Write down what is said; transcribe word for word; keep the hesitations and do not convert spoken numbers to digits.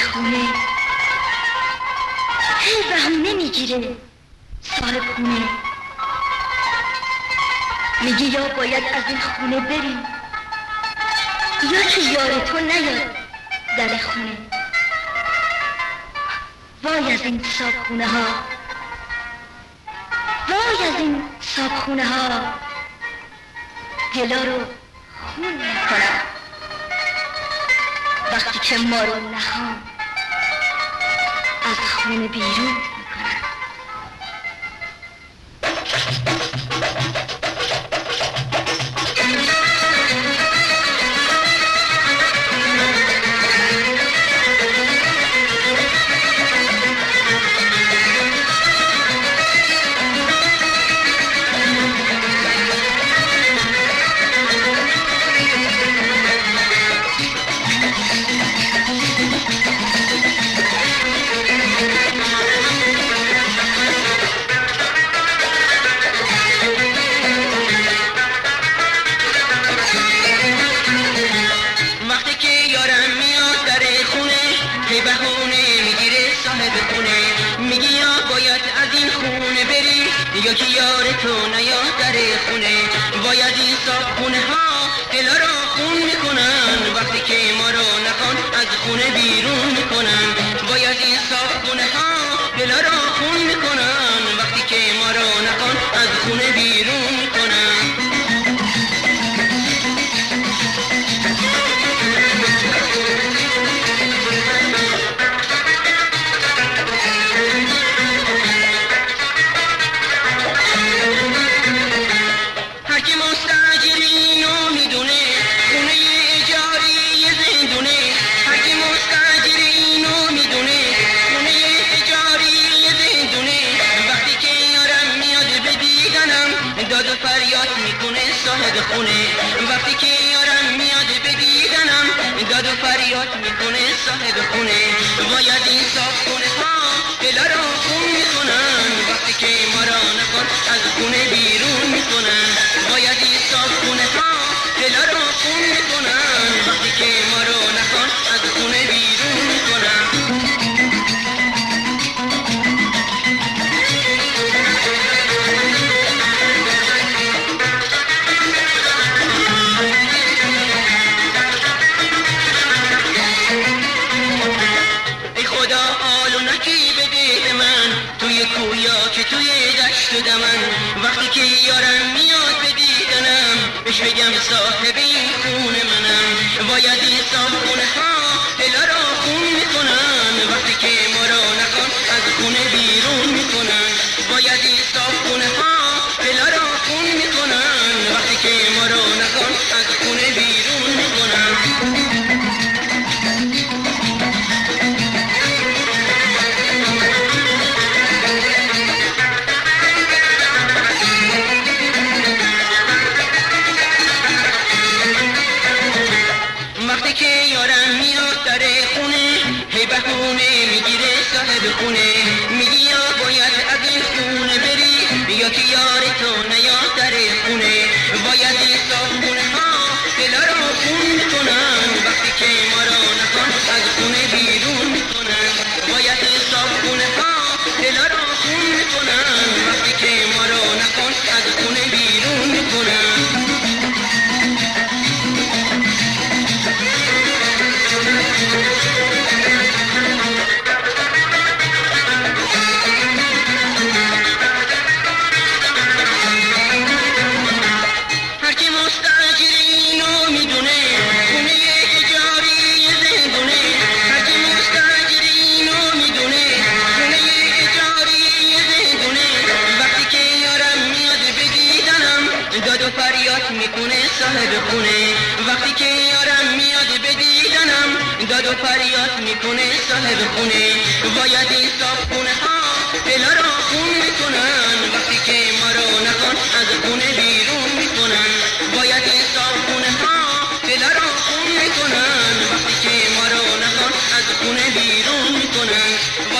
خونه، هی بهونه میگیره صاحب خونه، میگه یا باید از این خونه بری یا که یار تو نیاد در خونه. وای از این صابخونه ها، وای از این صابخونه ها، دلا رو خون میکنن وقتی که ما رو نخوان از خونه بیرون میکنن. یا که یار تو نیاد در خونه، باید این صابخونه ها دلا را خون میکنن وقتی که ما رو نخوان از خونه بیرون میکنن. باید این صابخونه ها دلا را خون میکنن وقتی که ما رو نخوان از خونه بیرون میکنن. خونه وقتی که یارم میاد به دیدنم داد و فریاد میکنه صاحب خونه. باید این صابخونه ها دلا را خون میکنن وقتی که ما را نکن از خونه بیرون میکنن. باید این صابخونه ها دلا را خون میکنن وقتی که ما را نکن از خونه بیرون میکنن. من وقتی که یارم میاد به دیدنم بهش بگم صاحب این خونه منم. باید این صابخونه ها دلا را خون میکنن وقتی که ما را نخوان از خونه بیرون میکنن. باید این صابخونه ها دلا را خون میکنن وقتی که ما را نخوان از خونه بیرون میکنن. خونه میگی یا باید از این خونه بری یا که یار تو نیاد در خونه. باید این صابخونه ها دلا را خون میکنن وقتی که ما را نکن از خونه بیرون میکنن. باید این صابخونه ها دلا را خون میکنن وقتی که ما را نکن از خونه بیرون میکنن. وقتی که یارم میاد به دیدنم داد و فریاد میکنه صاحب خونه. باید این صابخونه ها دلا را خون میکنن وقتی که ما رو نکن از خونه بیرون میکنن. باید این صابخونه ها دلا را خون میکنن وقتی که ما رو نکن از خونه بیرون میکنن.